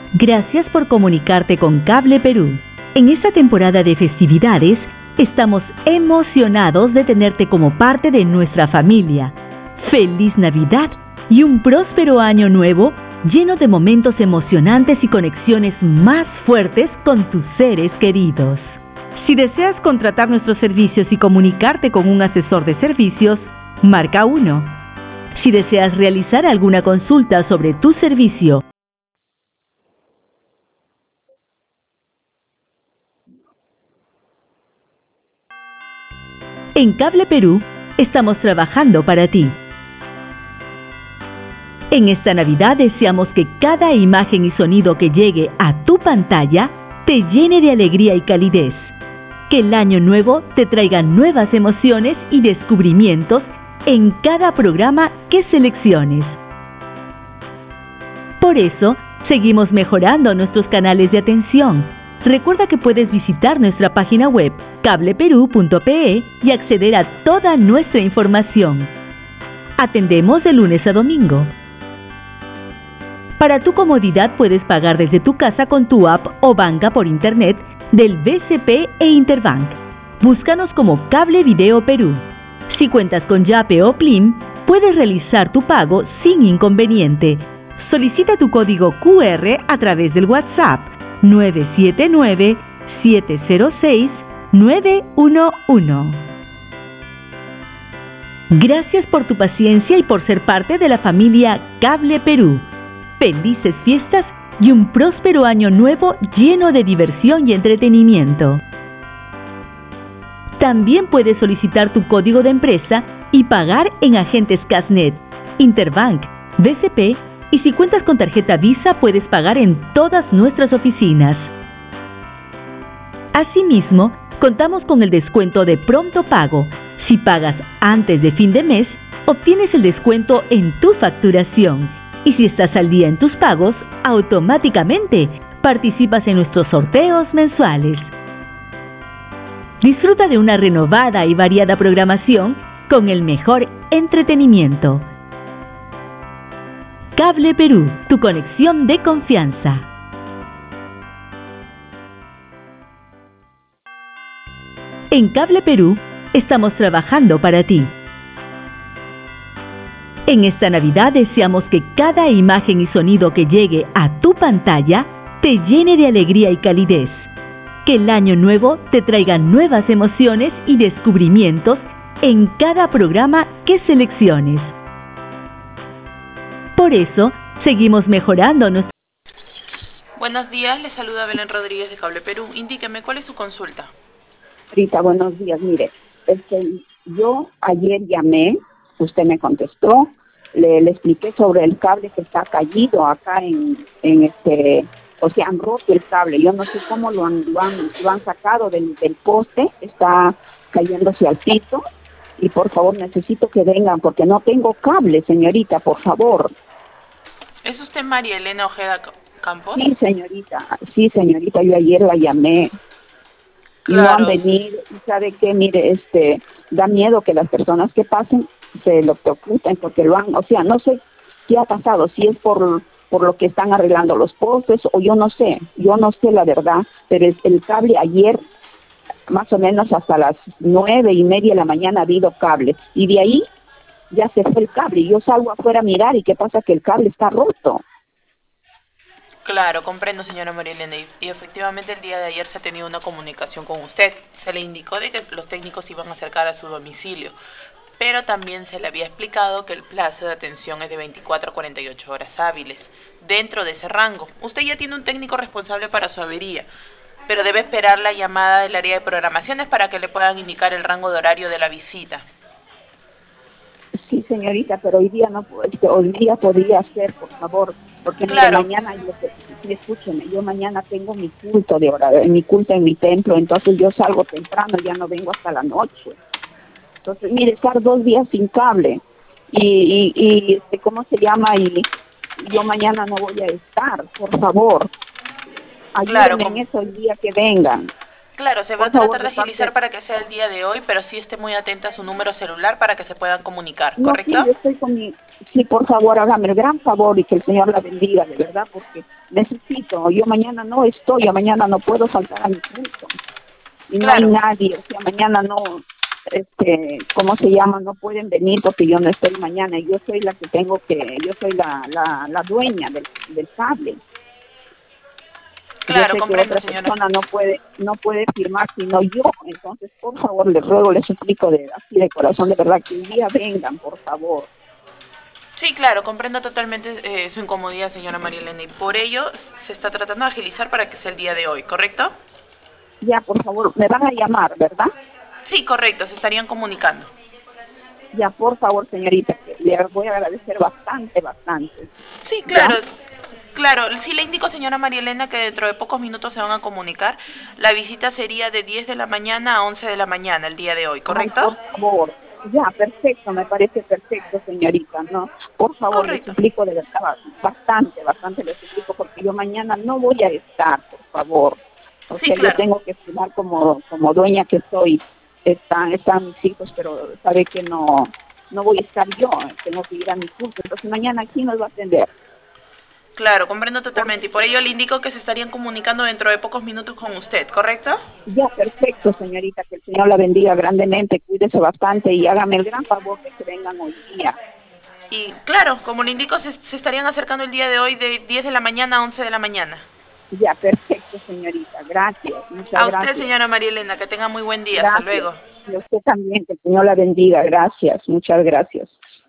Gracias por comunicarte con Cable Perú. En esta temporada de festividades, estamos emocionados de tenerte como parte de nuestra familia. ¡Feliz Navidad y un próspero año nuevo lleno de momentos emocionantes y conexiones más fuertes con tus seres queridos! Si deseas contratar nuestros servicios y comunicarte con un asesor de servicios, marca 1. Si deseas realizar alguna consulta sobre tu servicio, en Cable Perú estamos trabajando para ti. En esta Navidad deseamos que cada imagen y sonido que llegue a tu pantalla te llene de alegría y calidez. Que el año nuevo te traiga nuevas emociones y descubrimientos en cada programa que selecciones. Por eso, seguimos mejorando nuestros canales de atención. Recuerda que puedes visitar nuestra página web cableperú.pe y acceder a toda nuestra información. Atendemos de lunes a domingo. Para tu comodidad puedes pagar desde tu casa con tu app o banca por internet del BCP e Interbank. Búscanos como Cable Video Perú. Si cuentas con Yape o Plim, puedes realizar tu pago sin inconveniente. Solicita tu código QR a través del WhatsApp 979-706-911. Gracias por tu paciencia y por ser parte de la familia Cable Perú. Felices fiestas y un próspero año nuevo lleno de diversión y entretenimiento. También puedes solicitar tu código de empresa y pagar en agentes Casnet, Interbank, BCP y si cuentas con tarjeta Visa puedes pagar en todas nuestras oficinas. Asimismo, contamos con el descuento de pronto pago. Si pagas antes de fin de mes, obtienes el descuento en tu facturación. Y si estás al día en tus pagos, automáticamente participas en nuestros sorteos mensuales. Disfruta de una renovada y variada programación con el mejor entretenimiento. Cable Perú, tu conexión de confianza. En Cable Perú estamos trabajando para ti. En esta Navidad deseamos que cada imagen y sonido que llegue a tu pantalla te llene de alegría y calidez. Que el año nuevo te traiga nuevas emociones y descubrimientos en cada programa que selecciones. Por eso, seguimos mejorando nuestro... Buenos días, le saluda Belén Rodríguez de Cable Perú. Indíqueme, ¿cuál es su consulta? Rita, buenos días. Mire, yo ayer llamé, usted me contestó, le expliqué sobre el cable que está caído acá o sea, han roto el cable. Yo no sé cómo lo han sacado del poste, está cayéndose al piso. Y por favor necesito que vengan porque no tengo cable, señorita, por favor. ¿Es usted María Elena Ojeda Campos? Sí, señorita, yo ayer la llamé. Claro. Y no han venido, y sabe qué, mire, da miedo que las personas que pasen se lo preocupen porque no sé qué ha pasado, si es por lo que están arreglando los postes o yo no sé la verdad, pero el cable ayer, más o menos hasta las 9:30 de la mañana ha habido cable, y de ahí ya se fue el cable, y yo salgo afuera a mirar, y qué pasa que el cable está roto. Claro, comprendo, señora María Elena, y efectivamente el día de ayer se ha tenido una comunicación con usted. Se le indicó de que los técnicos iban a acercar a su domicilio, pero también se le había explicado que el plazo de atención es de 24 a 48 horas hábiles. Dentro de ese rango, usted ya tiene un técnico responsable para su avería, pero debe esperar la llamada del área de programaciones para que le puedan indicar el rango de horario de la visita. Sí, señorita, pero hoy día hoy día podría ser, por favor, porque claro. Mire, mañana, escúcheme, yo mañana tengo mi culto en mi templo, entonces yo salgo temprano, ya no vengo hasta la noche. Entonces, mire, estar 2 días sin cable y ¿cómo se llama? Y yo mañana no voy a estar, por favor. Ayúdenme en eso el día que vengan. Claro, se va a Por favor, tratar de de agilizar parte. para que sea el día de hoy, pero sí esté muy atenta a su número celular para que se puedan comunicar, No, sí, ¿correcto? yo estoy con mi... Sí, por favor, hágame el gran favor y que el Señor la bendiga, de verdad, porque necesito. Yo mañana no estoy, yo mañana no puedo faltar a mi curso. Y no hay Claro, nadie, o sea, mañana no, ¿cómo se llama? No pueden venir porque yo no estoy mañana. Y yo soy la que tengo que... Yo soy la dueña del cable. Yo claro, sé que comprendo, otra señora. persona no puede firmar sino yo. Entonces, por favor, les ruego, les suplico así de corazón, de verdad, que un día vengan, por favor. Sí, claro, comprendo totalmente su incomodidad, señora María Elena, y por ello se está tratando de agilizar para que sea el día de hoy, ¿correcto? Ya, por favor, me van a llamar, ¿verdad? Sí, correcto, se estarían comunicando. Ya, por favor, señorita, que le voy a agradecer bastante, bastante. Sí, ¿Ya? claro, claro. Sí le indico, señora María Elena, que dentro de pocos minutos se van a comunicar. La visita sería de 10 de la mañana a 11 de la mañana el día de hoy, Ay, ¿correcto? por favor. Ya, perfecto, me parece perfecto, señorita, ¿no? Por favor, le Correcto. suplico de verdad, bastante, bastante le suplico, porque yo mañana no voy a estar, por favor. O Sí, sea, yo claro. tengo que cuidar como dueña que soy. Están mis hijos, pero sabe que no voy a estar yo, tengo que ir a mi curso. Entonces mañana, ¿quién nos va a atender? Claro, comprendo Por totalmente. Y por ello le indico que se estarían comunicando dentro de pocos minutos con usted, ¿correcto? Ya, perfecto, señorita, que el Señor la bendiga grandemente, cuídese bastante y hágame el gran favor de que vengan hoy día. Y claro, como le indico, se estarían acercando el día de hoy de 10 de la mañana a 11 de la mañana. Ya, perfecto, señorita, gracias, muchas A usted, gracias, señora María Elena, que tenga muy buen día. Hasta gracias. luego. Y a usted también, que el Señor la bendiga, gracias, muchas gracias.